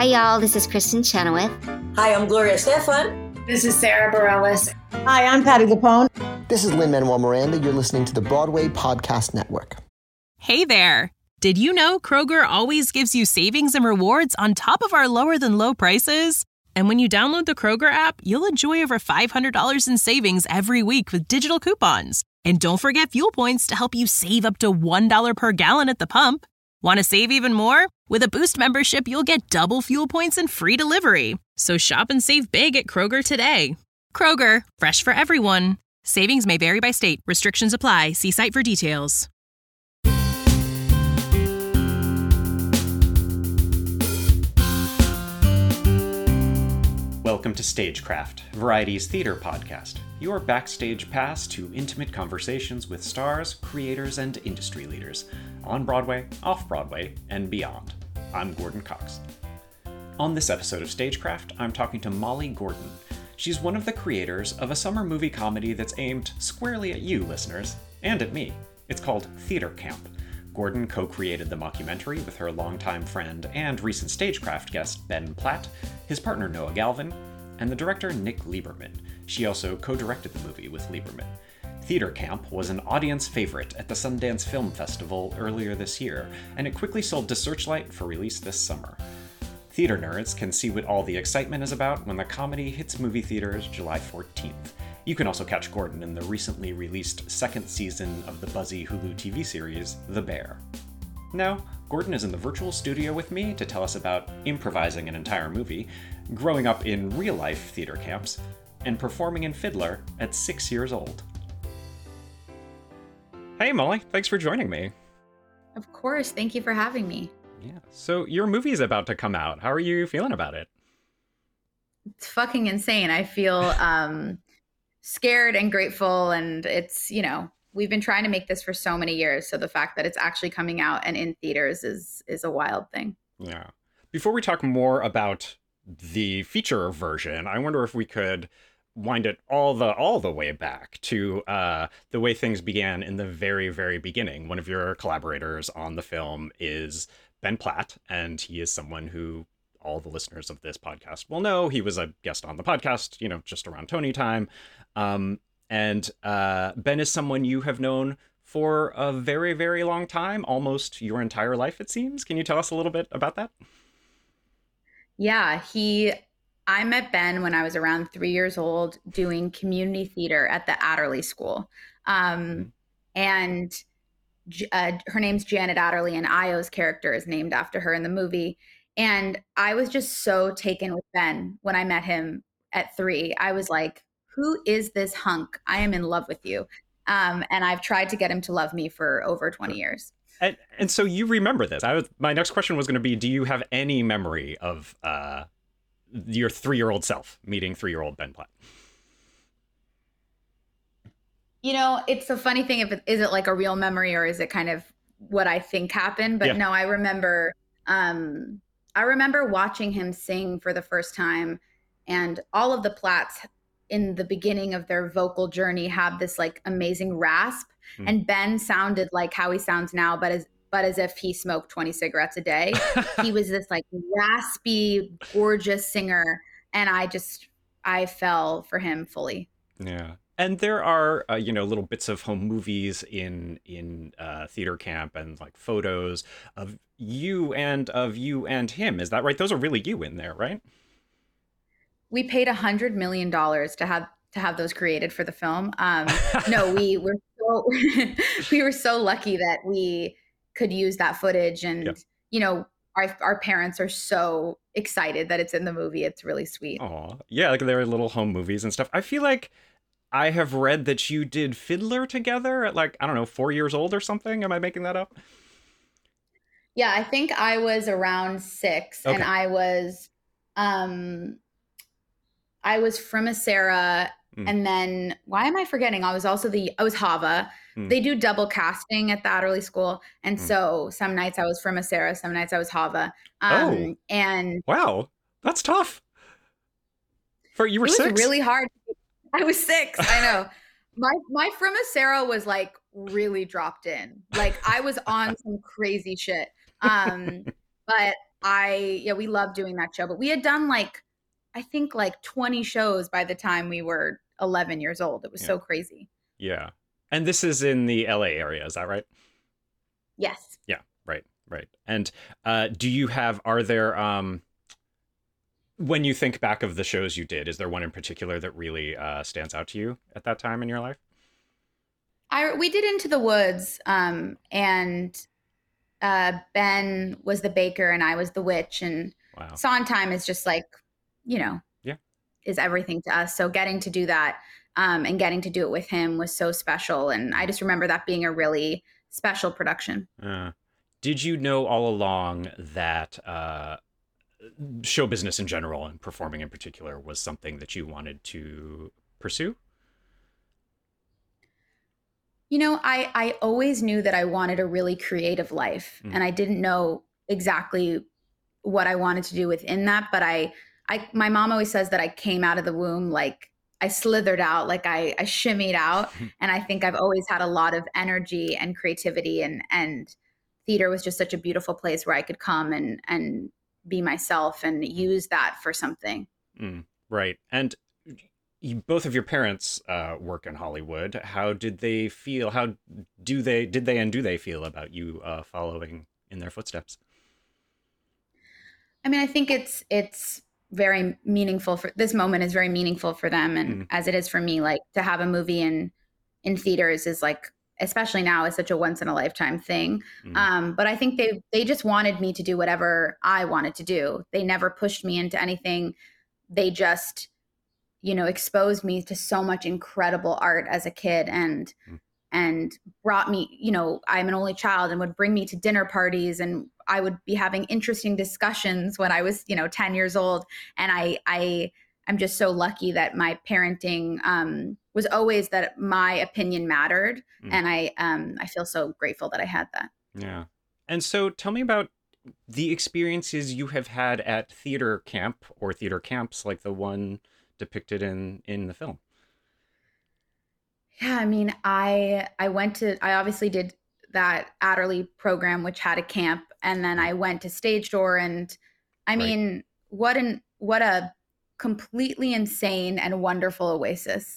Hi, y'all. This is Kristen Chenoweth. Hi, I'm Gloria Stefan. This is Sarah Bareilles. Hi, I'm Patti LuPone. This is Lin-Manuel Miranda. You're listening to the Broadway Podcast Network. Hey there. Did you know Kroger always gives you savings and rewards on top of our lower than low prices? And when you download the Kroger app, you'll enjoy over $500 in savings every week with digital coupons. And don't forget fuel points to help you save up to $1 per gallon at the pump. Want to save even more? With a Boost membership, you'll get double fuel points and free delivery. So shop and save big at Kroger today. Kroger, fresh for everyone. Savings may vary by state. Restrictions apply. See site for details. Welcome to Stagecraft, Variety's theater podcast, your backstage pass to intimate conversations with stars, creators, and industry leaders on Broadway, off-Broadway, and beyond. I'm Gordon Cox. On this episode of Stagecraft, I'm talking to Molly Gordon. She's one of the creators of a summer movie comedy that's aimed squarely at you, listeners, and at me. It's called Theater Camp. Gordon co-created the mockumentary with her longtime friend and recent Stagecraft guest Ben Platt, his partner Noah Galvin, and the director Nick Lieberman. She also co-directed the movie with Lieberman. Theater Camp was an audience favorite at the Sundance Film Festival earlier this year, and it quickly sold to Searchlight for release this summer. Theater nerds can see what all the excitement is about when the comedy hits movie theaters July 14th. You can also catch Gordon in the recently released second season of the buzzy Hulu TV series, The Bear. Now, Gordon is in the virtual studio with me to tell us about improvising an entire movie, growing up in real-life theater camps, and performing in Fiddler at 6 years old. Hey, Molly, thanks for joining me. Of course, thank you for having me. Yeah, so your movie's about to come out. How are you feeling about it? It's fucking insane. I feel scared and grateful, and it's, we've been trying to make this for so many years, so the fact that it's actually coming out and in theaters is a wild thing. Yeah. Before we talk more about the feature version, I wonder if we could wind it all the way back to the way things began in the very, very beginning. One of your collaborators on the film is Ben Platt, and he is someone who all the listeners of this podcast will know. He was a guest on the podcast, just around Tony time. And Ben is someone you have known for a very, very long time, almost your entire life, it seems. Can you tell us a little bit about that? Yeah, I met Ben when I was around 3 years old doing community theater at the Adderley School. And her name's Janet Adderley, and Io's character is named after her in the movie. And I was just so taken with Ben when I met him at 3. I was like, who is this hunk? I am in love with you. And I've tried to get him to love me for over 20 years. And so you remember this. My next question was going to be, do you have any memory of your 3-year-old self meeting 3-year-old Ben Platt? It's a funny thing. Is it like a real memory, or is it kind of what I think happened? But no, I remember watching him sing for the first time, and all of the Platts in the beginning of their vocal journey have this like amazing rasp, and Ben sounded like how he sounds now, but as if he smoked 20 cigarettes a day. He was this like raspy, gorgeous singer, and I fell for him fully. Yeah. And there are, little bits of home movies in Theater Camp, and like photos of you and him. Is that right? Those are really you in there, right? We paid $100 million to have those created for the film. No, we were so lucky that we could use that footage, and our parents are so excited that it's in the movie. It's really sweet. Oh, yeah, like there are little home movies and stuff. I feel like I have read that you did Fiddler together at 4 years old or something. Am I making that up? Yeah, I think I was around 6, okay. And I was Frima-Sarah, and then why am I forgetting? I was Hava. They do double casting at the Adderley School, and so some nights I was Frima-Sarah, some nights I was Hava. And wow, that's tough. You were 6? It was really hard. I was 6. I know. My Frima-Sarah was like really dropped in. Like I was on some crazy shit. But we loved doing that show, but we had done I think 20 shows by the time we were 11 years old. It was so crazy. Yeah. And this is in the LA area, is that right? Yes. Yeah, right. And are there, when you think back of the shows you did, is there one in particular that really stands out to you at that time in your life? We did Into the Woods, and Ben was the baker and I was the witch, and Wow. Sondheim is just is everything to us. So getting to do that and getting to do it with him was so special. And I just remember that being a really special production. Did you know all along that show business in general and performing in particular was something that you wanted to pursue? I always knew that I wanted a really creative life, and I didn't know exactly what I wanted to do within that. But my mom always says that I came out of the womb I slithered out, I shimmied out. And I think I've always had a lot of energy and creativity, and theater was just such a beautiful place where I could come and be myself and use that for something. Right. And both of your parents work in Hollywood. How did they feel? How do they feel about you following in their footsteps? I mean, I think it's very meaningful for this moment is very meaningful for them. And as it is for me, to have a movie in theaters is especially now, is such a once in a lifetime thing. But I think they just wanted me to do whatever I wanted to do. They never pushed me into anything. They just, exposed me to so much incredible art as a kid and brought me, I'm an only child, and would bring me to dinner parties, and I would be having interesting discussions when I was, 10 years old. And I'm just so lucky that my parenting was always that my opinion mattered. And I feel so grateful that I had that. Yeah. And so tell me about the experiences you have had at theater camp or theater camps like the one depicted in the film. Yeah, I mean, I obviously did that Adderley program, which had a camp, and then I went to Stage Door, and I mean, what a completely insane and wonderful oasis.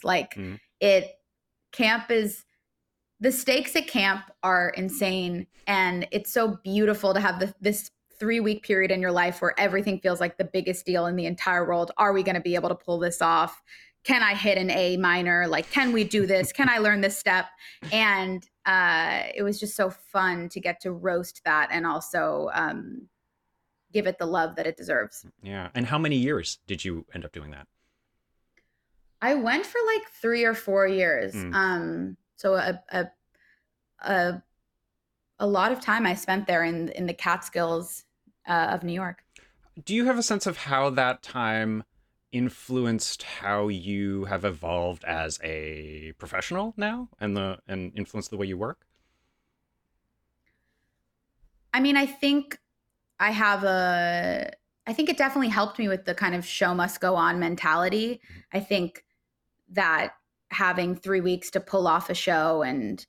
Camp is, the stakes at camp are insane, and it's so beautiful to have this 3-week period in your life where everything feels like the biggest deal in the entire world. Are we going to be able to pull this off? Can I hit an A minor? Can we do this? Can I learn this step? And it was just so fun to get to roast that and also give it the love that it deserves. Yeah. And how many years did you end up doing that? I went for 3 or 4 years. So a lot of time I spent there in the Catskills of New York. Do you have a sense of how that time influenced how you have evolved as a professional now and influenced the way you work? I mean, I think it definitely helped me with the kind of show must go on mentality. I think that having 3 weeks to pull off a show and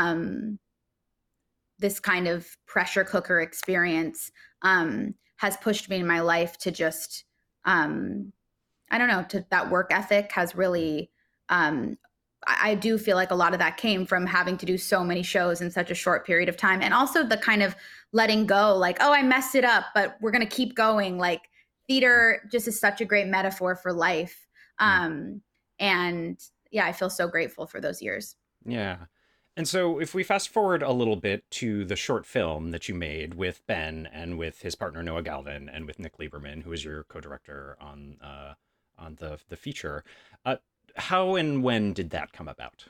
this kind of pressure cooker experience has pushed me in my life to just, I don't know, to that work ethic has really, I do feel like a lot of that came from having to do so many shows in such a short period of time. And also the kind of letting go, oh, I messed it up, but we're going to keep going. Theater just is such a great metaphor for life. And yeah, I feel so grateful for those years. Yeah. And so if we fast forward a little bit to the short film that you made with Ben and with his partner Noah Galvin and with Nick Lieberman, who is your co-director on the feature, how and when did that come about?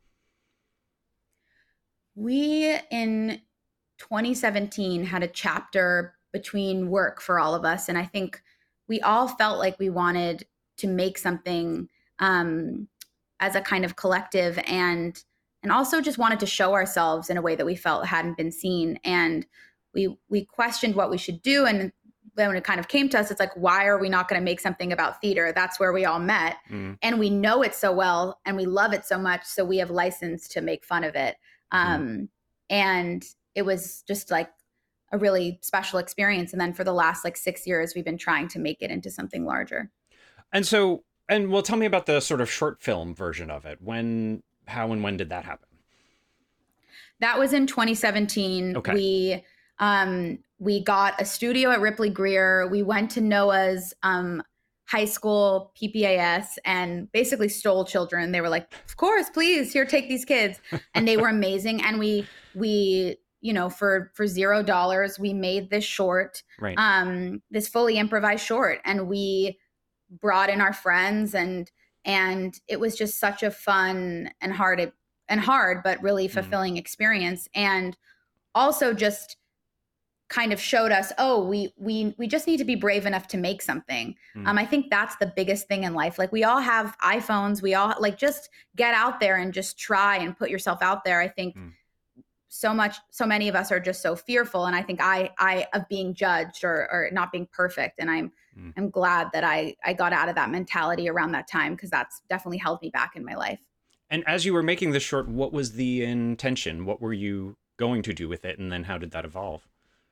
We, in 2017, had a chapter between work for all of us. And I think we all felt like we wanted to make something as a kind of collective and also just wanted to show ourselves in a way that we felt hadn't been seen. And we questioned what we should do. And then when it kind of came to us, it's why are we not going to make something about theater? That's where we all met. And we know it so well and we love it so much. So we have license to make fun of it. And it was just a really special experience. And then for the last like 6 years, we've been trying to make it into something larger. And well, tell me about the sort of short film version of it. How and when did that happen? That was in 2017. Okay. We got a studio at Ripley Greer. We went to Noah's high school PPAS and basically stole children. They were like, of course, please, here, take these kids. And they were amazing. And we you know, for $0, we made this short, right. This fully improvised short. And we brought in our friends and it was just such a fun and hard, but really fulfilling experience. And also just kind of showed us, we just need to be brave enough to make something. I think that's the biggest thing in life. Like we all have iPhones. We all like just get out there and just try and put yourself out there. I think so many of us are just so fearful. And I think I of being judged or not being perfect. And I'm glad that I got out of that mentality around that time, because that's definitely held me back in my life. And as you were making this short, what was the intention? What were you going to do with it? And then how did that evolve?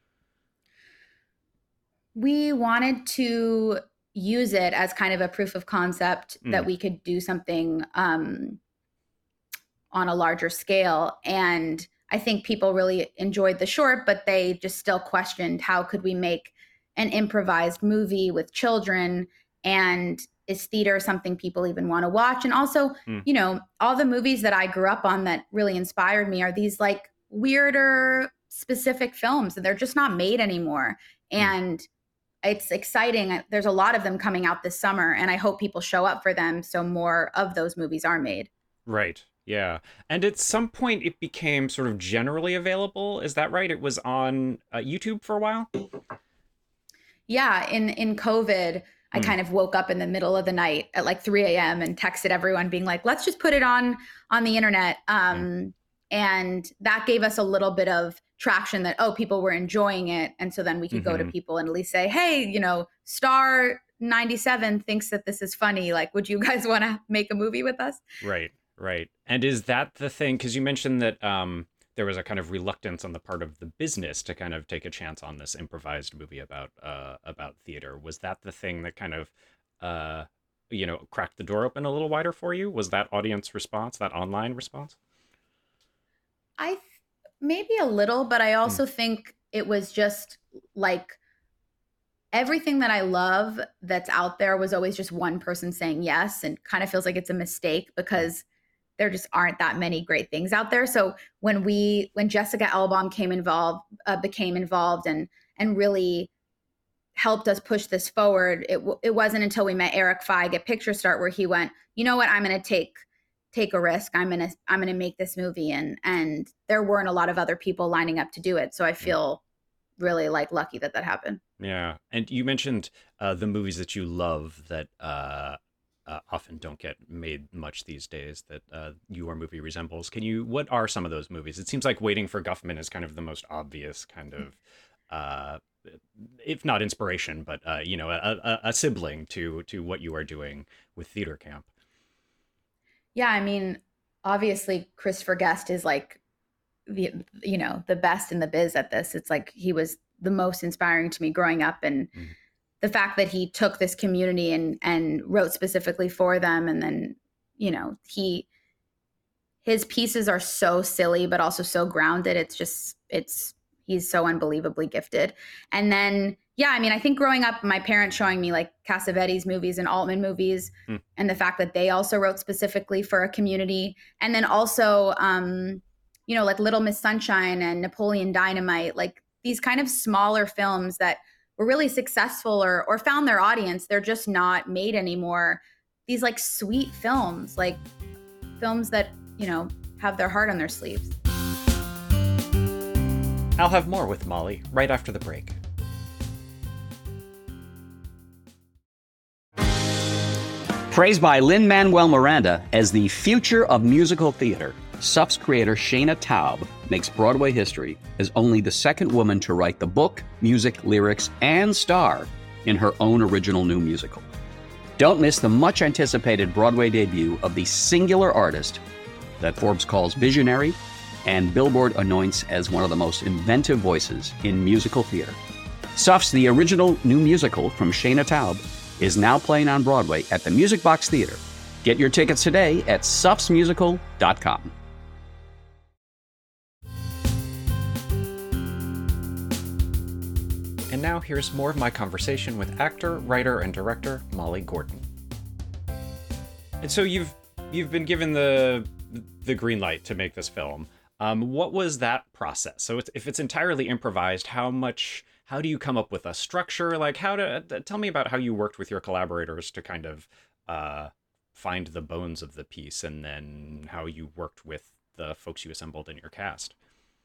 We wanted to use it as kind of a proof of concept that we could do something on a larger scale. And I think people really enjoyed the short, but they just still questioned, how could we make an improvised movie with children? And is theater something people even want to watch? And also, you know, all the movies that I grew up on that really inspired me are these like weirder, specific films, and they're just not made anymore. And it's exciting. There's a lot of them coming out this summer, and I hope people show up for them so more of those movies are made. Right. Yeah. And at some point it became sort of generally available. Is that right? It was on YouTube for a while? Yeah. In COVID, I kind of woke up in the middle of the night at like 3 a.m. and texted everyone being like, let's just put it on the internet. And that gave us a little bit of traction that, people were enjoying it. And so then we could go to people and at least say, hey, you know, Star 97 thinks that this is funny. Like, would you guys want to make a movie with us? Right. Right. And is that the thing? Because you mentioned that there was a kind of reluctance on the part of the business to kind of take a chance on this improvised movie about theater. Was that the thing that kind of, cracked the door open a little wider for you? Was that audience response, that online response? Maybe a little, but I also think it was just like everything that I love that's out there was always just one person saying yes, and kind of feels like it's a mistake because there just aren't that many great things out there. So when Jessica Elbaum became involved and really helped us push this forward, it wasn't until we met Eric Feig at Picture Start where he went, you know what, I'm going to take a risk. I'm going to make this movie. And there weren't a lot of other people lining up to do it. So I feel really like lucky that happened. Yeah. And you mentioned the movies that you love that often don't get made much these days that your movie resembles. What are some of those movies? It seems like Waiting for Guffman is kind of the most obvious kind of, if not inspiration, but, a sibling to what you are doing with Theater Camp. Yeah. I mean, obviously Christopher Guest is like the best in the biz at this. It's like, he was the most inspiring to me growing up, and the fact that he took this community and wrote specifically for them. And then, his pieces are so silly, but also so grounded. He's so unbelievably gifted. And then, I think growing up, my parents showing me like Cassavetes movies and Altman movies, and the fact that they also wrote specifically for a community. And then also, like Little Miss Sunshine and Napoleon Dynamite, like these kind of smaller films that were really successful or found their audience. They're just not made anymore. These like sweet films, like films that, have their heart on their sleeves. I'll have more with Molly right after the break. Praised by Lin-Manuel Miranda as the future of musical theater, Suff's creator Shana Taub makes Broadway history as only the second woman to write the book, music, lyrics, and star in her own original new musical. Don't miss the much-anticipated Broadway debut of the singular artist that Forbes calls visionary, and Billboard anoints as one of the most inventive voices in musical theater. Suffs, the original new musical from Shayna Taub, is now playing on Broadway at the Music Box Theater. Get your tickets today at suffsmusical.com. And now here's more of my conversation with actor, writer, and director Molly Gordon. And so you've been given the green light to make this film. What was that process? So if it's entirely improvised, how do you come up with a structure? Like tell me about how you worked with your collaborators to kind of find the bones of the piece, and then how you worked with the folks you assembled in your cast.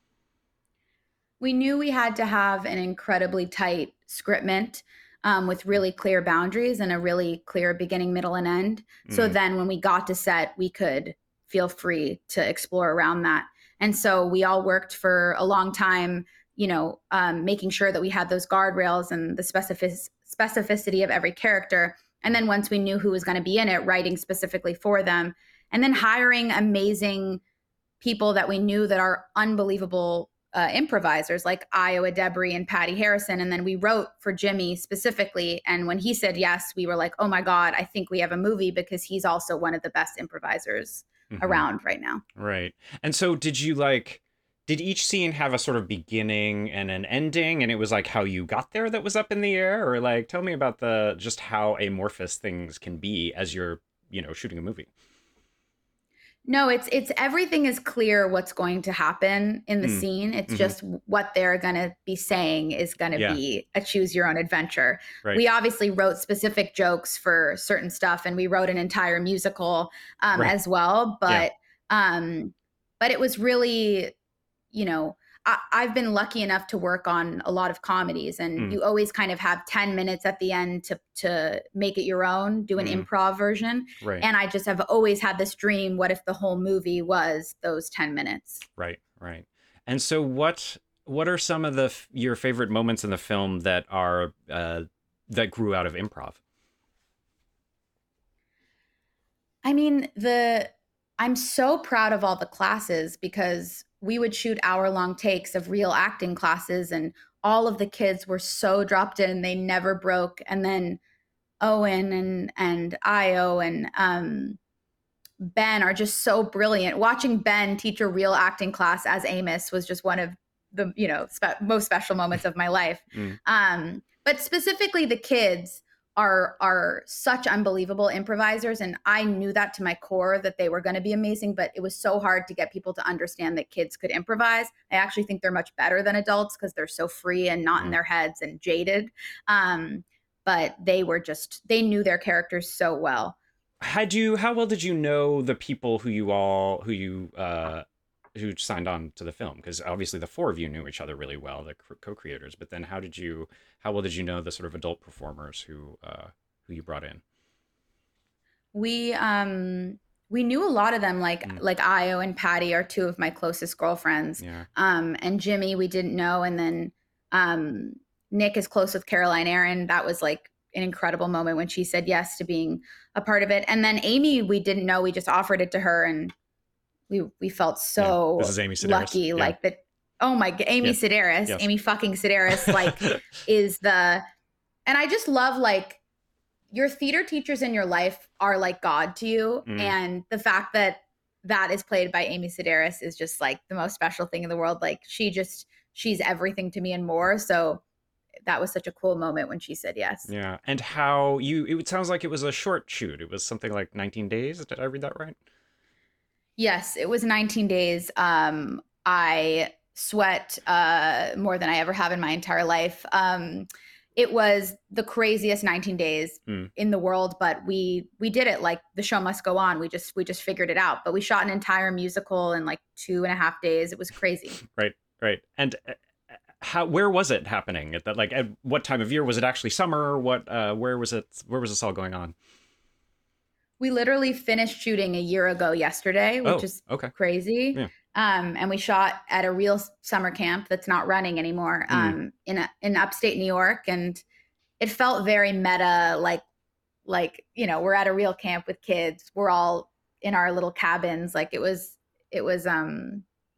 We knew we had to have an incredibly tight scriptment with really clear boundaries and a really clear beginning, middle, and end. So then when we got to set, we could feel free to explore around that. And so we all worked for a long time, making sure that we had those guardrails and the specificity of every character. And then once we knew who was going to be in it, writing specifically for them, and then hiring amazing people that we knew that are unbelievable improvisers like Iowa Debris and Patty Harrison. And then we wrote for Jimmy specifically. And when he said yes, we were like, oh my God, I think we have a movie, because he's also one of the best improvisers around right now. Right. And so did each scene have a sort of beginning and an ending, and it was like how you got there that was up in the air? Or like, tell me about just how amorphous things can be as you're, shooting a movie. No, it's everything is clear what's going to happen in the scene. It's just what they're going to be saying is going to be a choose your own adventure. Right. We obviously wrote specific jokes for certain stuff, and we wrote an entire musical as well. But it was really, I've been lucky enough to work on a lot of comedies, and you always kind of have 10 minutes at the end to make it your own, do an improv version. Right. And I just have always had this dream, what if the whole movie was those 10 minutes? Right, right. And so what are some of your favorite moments in the film that are that grew out of improv? I mean, I'm so proud of all the classes, because we would shoot hour-long takes of real acting classes, and all of the kids were so dropped in, they never broke. And then Owen and Io and Ben are just so brilliant. Watching Ben teach a real acting class as Amos was just one of the most special moments of my life. But specifically, the kids are such unbelievable improvisers, and I knew that to my core, that they were going to be amazing, but it was so hard to get people to understand that kids could improvise. I actually think they're much better than adults, because they're so free and not in their heads and jaded. But they knew their characters so well. How well did you know the people who signed on to the film? Because obviously the four of you knew each other really well, the co-creators, but then how well did you know the sort of adult performers who you brought in? We knew a lot of them, like Io and Patty are two of my closest girlfriends. Yeah. And Jimmy we didn't know, and then Nick is close with Caroline Aaron. That was like an incredible moment when she said yes to being a part of it. And then Amy we didn't know, we just offered it to her, and we felt so this is Amy Sedaris. Lucky. Yeah. Like that. Oh my God, Amy Sedaris, yes. Amy fucking Sedaris, like and I just love, like, your theater teachers in your life are like God to you. And the fact that is played by Amy Sedaris is just like the most special thing in the world. Like she's everything to me and more. So that was such a cool moment when she said yes. Yeah. And it sounds like it was a short shoot. It was something like 19 days. Did I read that right? Yes, it was 19 days. I sweat more than I ever have in my entire life. It was the craziest 19 days in the world, but we did it. Like, the show must go on. We just figured it out. But we shot an entire musical in like 2.5 days. It was crazy. Right. And where was it happening? At what time of year? Was it actually summer? Where was it? Where was this all going on? We literally finished shooting a year ago yesterday, which is crazy. Yeah. And we shot at a real summer camp that's not running anymore in upstate New York. And it felt very meta, like, we're at a real camp with kids. We're all in our little cabins. Like, it was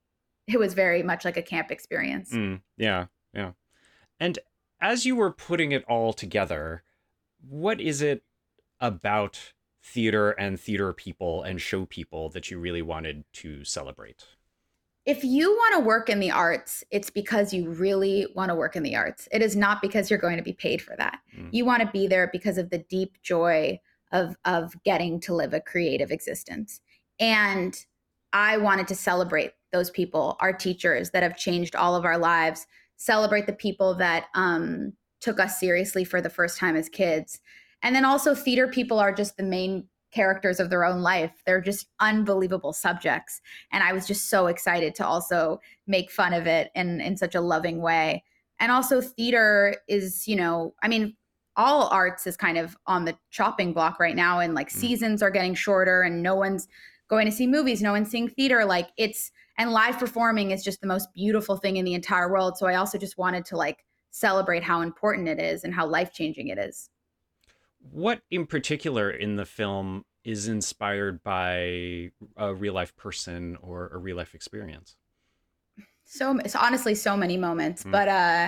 it was very much like a camp experience. Yeah. And as you were putting it all together, what is it about theater and theater people and show people that you really wanted to celebrate? If you want to work in the arts, it's because you really want to work in the arts. It is not because you're going to be paid for that. You want to be there because of the deep joy of getting to live a creative existence. And I wanted to celebrate those people, our teachers that have changed all of our lives, celebrate the people that took us seriously for the first time as kids. And then also theater people are just the main characters of their own life. They're just unbelievable subjects. And I was just so excited to also make fun of it in such a loving way. And also theater is, I mean, all arts is kind of on the chopping block right now. And like seasons are getting shorter and no one's going to see movies. No one's seeing theater. And live performing is just the most beautiful thing in the entire world. So I also just wanted to celebrate how important it is and how life-changing it is. What in particular in the film is inspired by a real life person or a real life experience? So it's honestly so many moments, but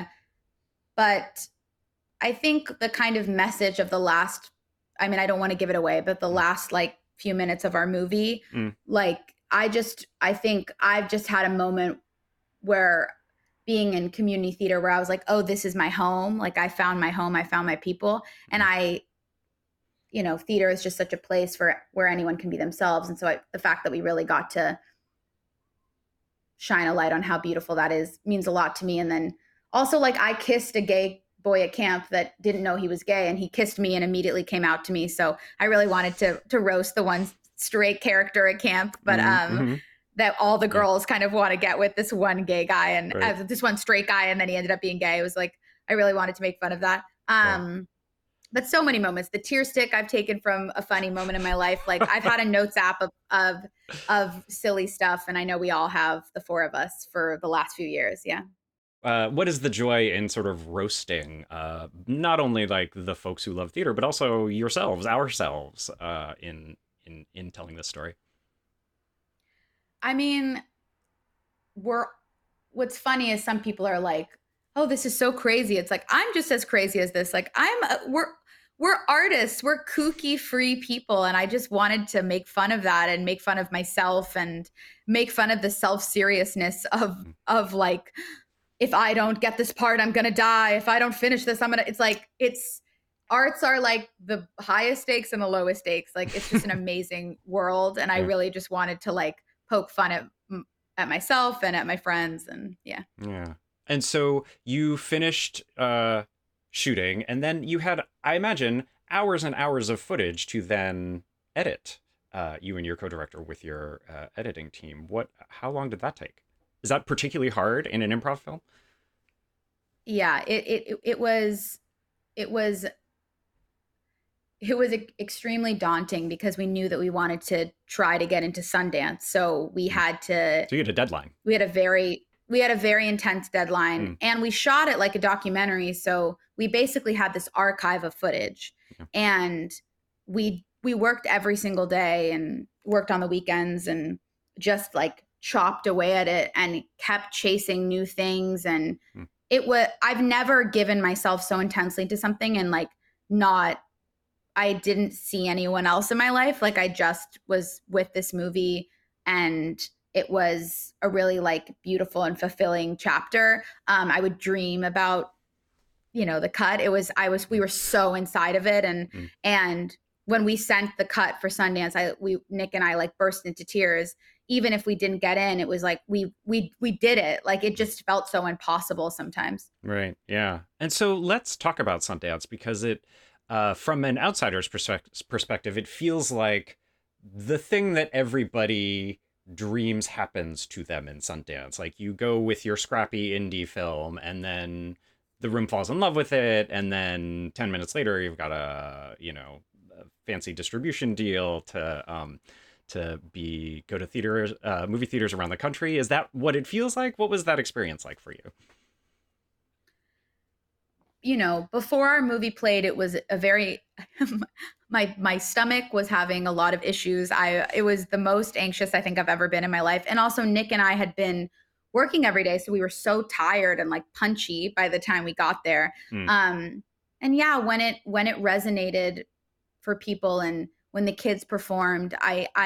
I think the kind of message of the last, I mean, I don't want to give it away, but the last few minutes of our movie, I think I've just had a moment where being in community theater where I was like, oh, this is my home. I found my home. I found my people. And theater is just such a place where anyone can be themselves. And so the fact that we really got to shine a light on how beautiful that is means a lot to me. And then also I kissed a gay boy at camp that didn't know he was gay, and he kissed me and immediately came out to me. So I really wanted to roast the one straight character at camp, but that all the girls kind of want to get with this one gay guy and this one straight guy, and then he ended up being gay. It was I really wanted to make fun of that. But so many moments. The tear stick I've taken from a funny moment in my life. I've had a notes app of silly stuff, and I know we all have, the four of us, for the last few years. Yeah. What is the joy in sort of roasting, not only the folks who love theater, but also ourselves, in telling this story? I mean, what's funny is some people are like, oh, this is so crazy. It's I'm just as crazy as this. We're artists, we're kooky, free people. And I just wanted to make fun of that and make fun of myself and make fun of the self-seriousness of if I don't get this part, I'm going to die. If I don't finish this, it's arts are the highest stakes and the lowest stakes. It's just an amazing world. And I really just wanted to poke fun at myself and at my friends. And yeah. And so you finished shooting, and then you had, I imagine, hours and hours of footage to then edit, you and your co-director with your editing team. How long did that take? Is that particularly hard in an improv film? Yeah, it was extremely daunting because we knew that we wanted to try to get into Sundance. So we had to. So you had a deadline. We had a very intense deadline, and we shot it like a documentary. So we basically had this archive of footage, and we worked every single day and worked on the weekends and just chopped away at it and kept chasing new things. And I've never given myself so intensely to something and I didn't see anyone else in my life. I just was with this movie, and it was a really beautiful and fulfilling chapter. I would dream about, the cut. We were so inside of it. And when we sent the cut for Sundance, Nick and I burst into tears. Even if we didn't get in, it was we did it. It just felt so impossible sometimes. Right. Yeah. And so let's talk about Sundance, because it, from an outsider's perspective, it feels like the thing that everybody dreams happens to them in Sundance. You go with your scrappy indie film, and then the room falls in love with it, and then 10 minutes later you've got a fancy distribution deal to go to theaters, movie theaters around the country. Is that what it feels like? What was that experience like for you? Before our movie played, it was a very, my stomach was having a lot of issues. It was the most anxious I think I've ever been in my life. And also Nick and I had been working every day. So we were so tired and like punchy by the time we got there. And yeah, when it resonated for people and when the kids performed,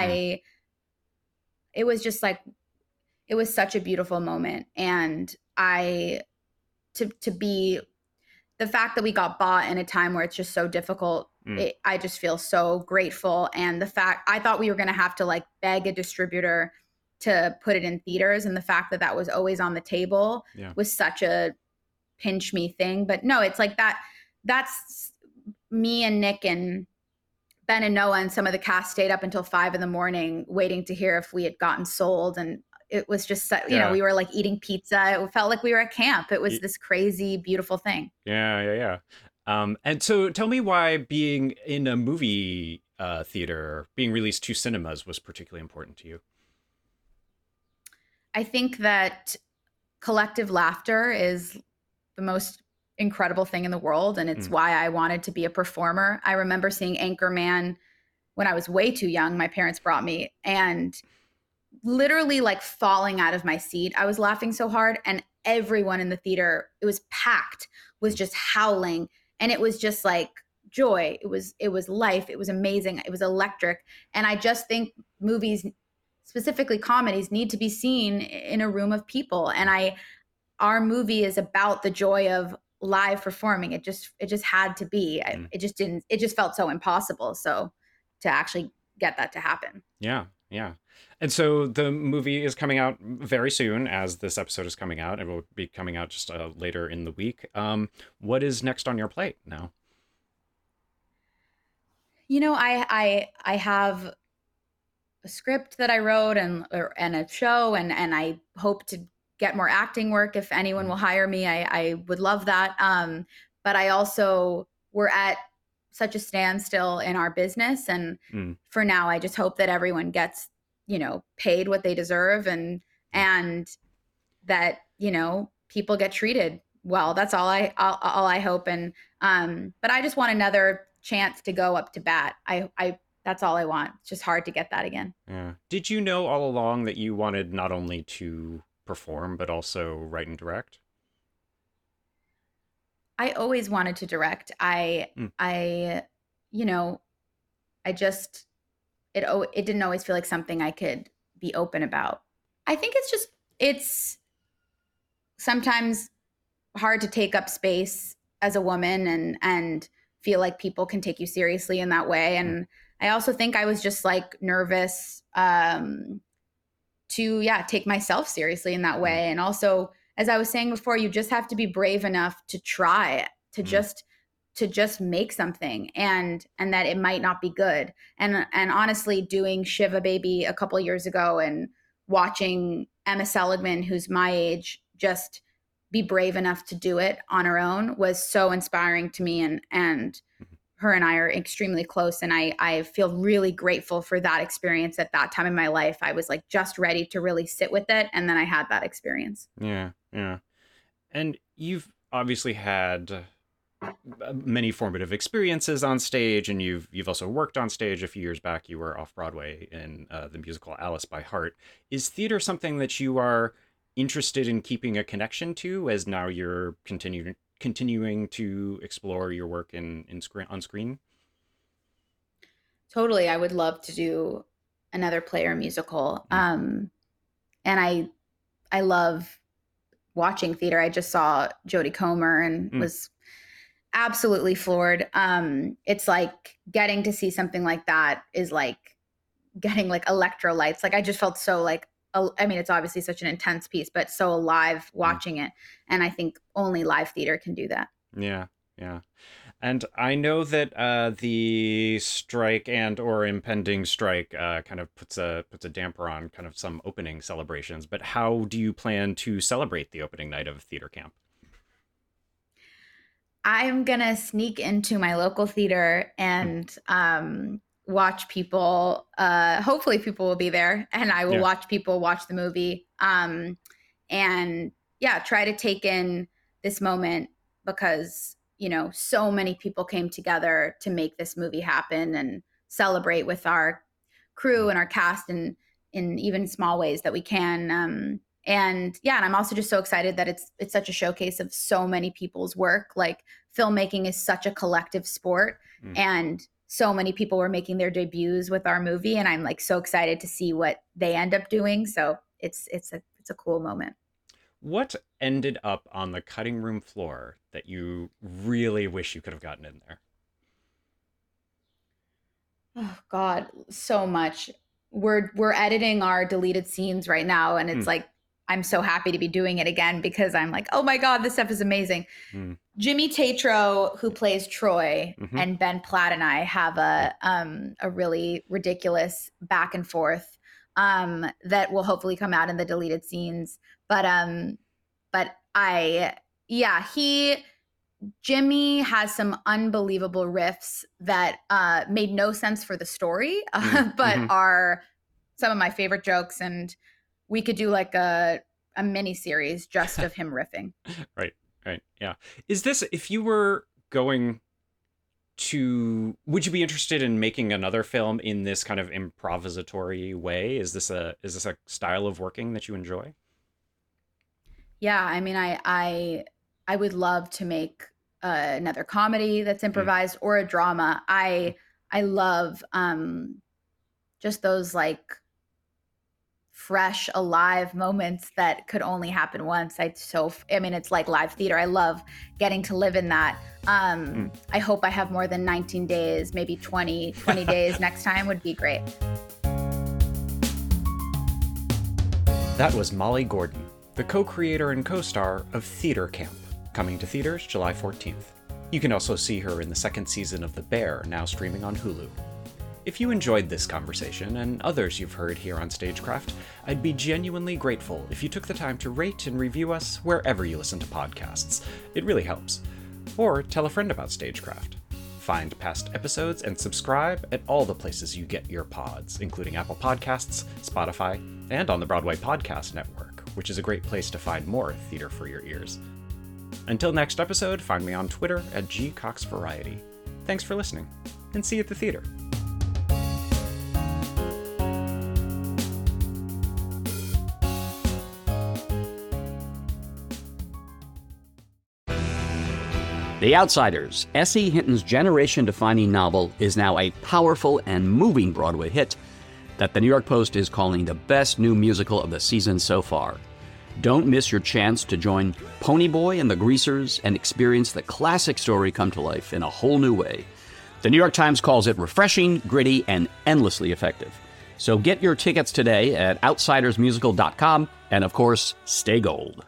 it was just like, it was such a beautiful moment. And to be, the fact that we got bought in a time where it's just so difficult, I just feel so grateful. And the fact, I thought we were going to have to like beg a distributor to put it in theaters. And the fact that that was always on the table was such a pinch me thing. But no, it's like that's me and Nick and Ben and Noah and some of the cast stayed up until 5 a.m. waiting to hear if we had gotten sold. And it was just, you know, we were like eating pizza. It felt like we were at camp. It was this crazy, beautiful thing. Yeah. And so tell me why being in a movie theater, being released to cinemas was particularly important to you. I think that collective laughter is the most incredible thing in the world. And it's why I wanted to be a performer. I remember seeing Anchorman when I was way too young. My parents brought me and literally like falling out of my seat. I was laughing so hard and everyone in the theater, it was packed, was just howling. And it was just like joy. It was life. It was amazing. It was electric. And I just think movies, specifically comedies, need to be seen in a room of people. And our movie is about the joy of live performing. It just had to be. It just felt so impossible. So to actually get that to happen. Yeah. And so the movie is coming out very soon as this episode is coming out. It will be coming out just later in the week. What is next on your plate now? You know, I have a script that I wrote and a show and I hope to get more acting work. If anyone will hire me, I would love that. But I also, we're at such a standstill in our business. And for now, I just hope that everyone gets, you know, paid what they deserve and that, you know, people get treated well. That's all I hope. And, but I just want another chance to go up to bat. That's all I want. It's just hard to get that again. Yeah. Did you know all along that you wanted not only to perform, but also write and direct? I always wanted to direct. It didn't always feel like something I could be open about. I think it's sometimes hard to take up space as a woman and feel like people can take you seriously in that way. And I also think I was just like nervous to take myself seriously in that way. And also, as I was saying before, you just have to be brave enough to try, to just make something and that it might not be good. And honestly, doing Shiva Baby a couple years ago and watching Emma Seligman, who's my age, just be brave enough to do it on her own was so inspiring to me. And her and I are extremely close. And I feel really grateful for that experience at that time in my life. I was like just ready to really sit with it. And then I had that experience. Yeah. And you've obviously had many formative experiences on stage, and you've also worked on stage. A few years back, you were off Broadway in the musical Alice by Heart. Is theater something that you are interested in keeping a connection to as now you're continuing to explore your work on screen? Totally. I would love to do another play or musical. And I love watching theater. I just saw Jodie Comer and was absolutely floored. It's like getting to see something like that is like getting like electrolytes. Like I just felt so like, I mean, it's obviously such an intense piece, but so alive watching it. And I think only live theater can do that. Yeah. And I know that the strike or impending strike kind of puts a damper on kind of some opening celebrations. But how do you plan to celebrate the opening night of Theater Camp? I'm going to sneak into my local theater and watch people. Hopefully people will be there and I will watch people watch the movie. And try to take in this moment because, you know, so many people came together to make this movie happen and celebrate with our crew and our cast in even small ways that we can. And yeah, and I'm also just so excited that it's such a showcase of so many people's work. Like filmmaking is such a collective sport, and so many people were making their debuts with our movie, and I'm like so excited to see what they end up doing. So it's a cool moment. What ended up on the cutting room floor that you really wish you could have gotten in there? Oh God, so much. We're editing our deleted scenes right now, and it's like I'm so happy to be doing it again because I'm like, oh my God, this stuff is amazing. Jimmy Tatro, who plays Troy, and Ben Platt and I have a really ridiculous back and forth that will hopefully come out in the deleted scenes. But Jimmy has some unbelievable riffs that made no sense for the story, but are some of my favorite jokes. And we could do like a mini series just of him riffing. Right. Yeah. Is this, if you were going to, would you be interested in making another film in this kind of improvisatory way? Is this a style of working that you enjoy? Yeah. I mean, I would love to make another comedy that's improvised or a drama. I love just those like fresh, alive moments that could only happen once. It's like live theater. I love getting to live in that. I hope I have more than 19 days, maybe 20 days next time would be great. That was Molly Gordon, the co-creator and co-star of Theater Camp, coming to theaters July 14th. You can also see her in the second season of The Bear, now streaming on Hulu. If you enjoyed this conversation and others you've heard here on Stagecraft, I'd be genuinely grateful if you took the time to rate and review us wherever you listen to podcasts. It really helps. Or tell a friend about Stagecraft. Find past episodes and subscribe at all the places you get your pods, including Apple Podcasts, Spotify, and on the Broadway Podcast Network, which is a great place to find more theater for your ears. Until next episode, find me on Twitter at GCoxVariety. Thanks for listening, and see you at the theater. The Outsiders, S.E. Hinton's generation-defining novel, is now a powerful and moving Broadway hit that the New York Post is calling the best new musical of the season so far. Don't miss your chance to join Ponyboy and the Greasers and experience the classic story come to life in a whole new way. The New York Times calls it refreshing, gritty, and endlessly effective. So get your tickets today at outsidersmusical.com, and of course, stay gold.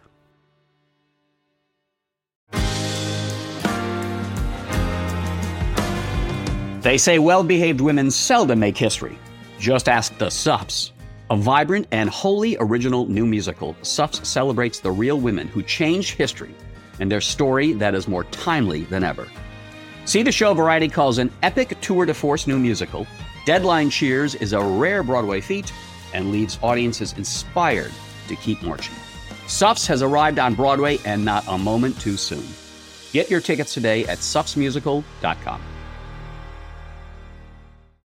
They say well-behaved women seldom make history. Just ask the Suffs. A vibrant and wholly original new musical, Suffs celebrates the real women who changed history and their story that is more timely than ever. See the show Variety calls an epic tour de force new musical. Deadline cheers is a rare Broadway feat and leaves audiences inspired to keep marching. Suffs has arrived on Broadway and not a moment too soon. Get your tickets today at suffsmusical.com.